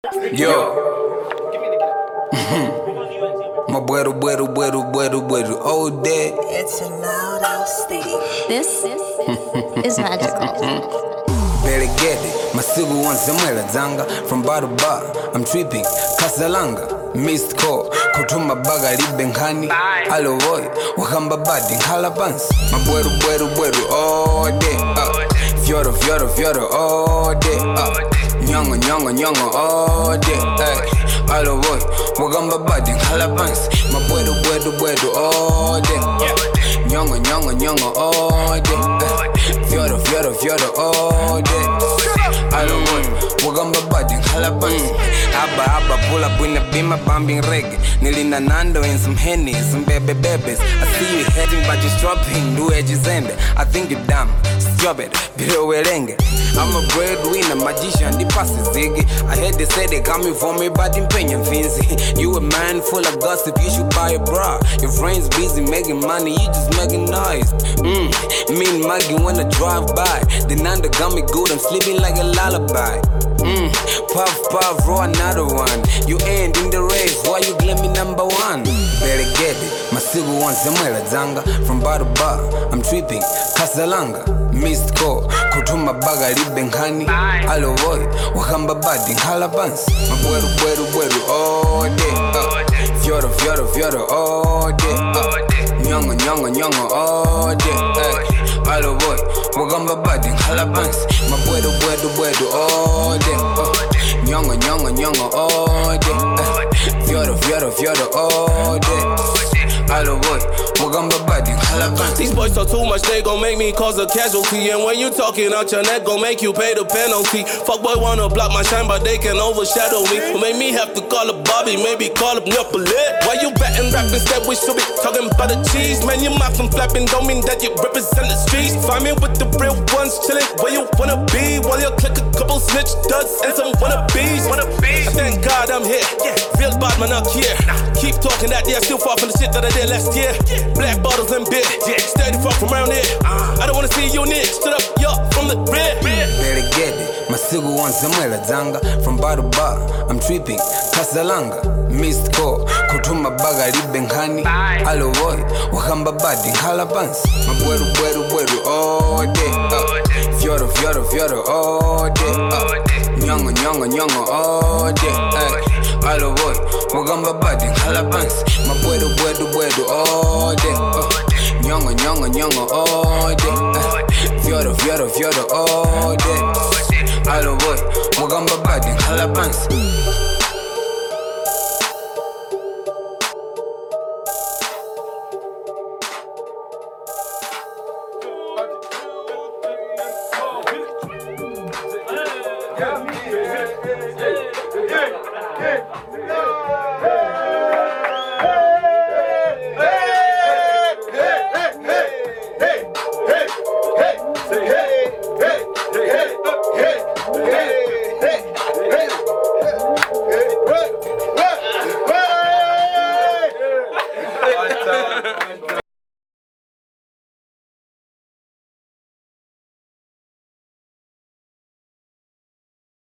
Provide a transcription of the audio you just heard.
Yo. My buero, all day. It's a loud house state. This is magical. Better get it. Masigu wansamwela zanga. From bar to bar, I'm tripping. Kasalanga, missed call. Kutuma baga libenkani. Alo boy, wakamba badi halapans. My buero, all day. Fioro, all day. Nyongo, all day. Alo boy, wakamba badi halapans. My buero, all day. Nyongo, all day. Fioro, all day. Alo boy, wakamba badi halapans. Abba, pull up in the beamer, bombing reggae. Nilina Nando and some Henny, some babies. I see you heading, but you're dropping. Do edges end. I think you're dumb. Stop it, pero werenge. I'm a breadwinner, magician, the pass is ziggy. I heard they say they coming for me, but in pain and fancy. You a man full of gossip, you should buy a bra. Your friends busy making money, you just making noise. Me and Maggie wanna drive by. The Nando got me good, I'm sleeping like a lullaby. Puff, roll another one. You ain't in the race, why you claim me number one? Better get it, Masigu wansamwela zanga. From bar to bar, I'm tripping, Kasalanga, missed call. Kutuma baga libenkani. Alo boy, wakamba badi halapans. My buero, all day. Fioro, all day. Nyongo, all day. Alo boy, wakamba badi halapans. My buero, all day. Nyongo, all day. Fioro, all day. Alo boy, wakamba badi halapans. These boys talk too much, they gon' make me cause a casualty. And when you talking out your neck, gon' make you pay the penalty. Fuck boy wanna block my shine, but they can overshadow me. Will make me have to call up Bobby, maybe call up Nuppalit. Why you batting rap instead? We should be talking about the cheese. Man, your mouth and flapping don't mean that you represent the streets. Find me with the real ones, chillin' where you wanna be. While you click a couple snitch duds and some wannabes. I thank God I'm here, real bad man up here. Keep talking that, yeah, still far from the shit that I did last year. Black bottles and beer, steady far from around here. I don't wanna see you niggas stood up, yo, from the rear. Better get it, Masigu wansamwela zanga. From bar to bar, I'm tripping, Kasalanga, missed call. Kutuma baga libenkani. Alo boy, wakamba badi halapans. My buero, all day. Fioro, all day. Nyongo, all day. Alo boy, wakamba badi halapans. My buero, all day. Nyongo, all day. Fioro, all day. Alo boy, wakamba badi halapans. Yeah.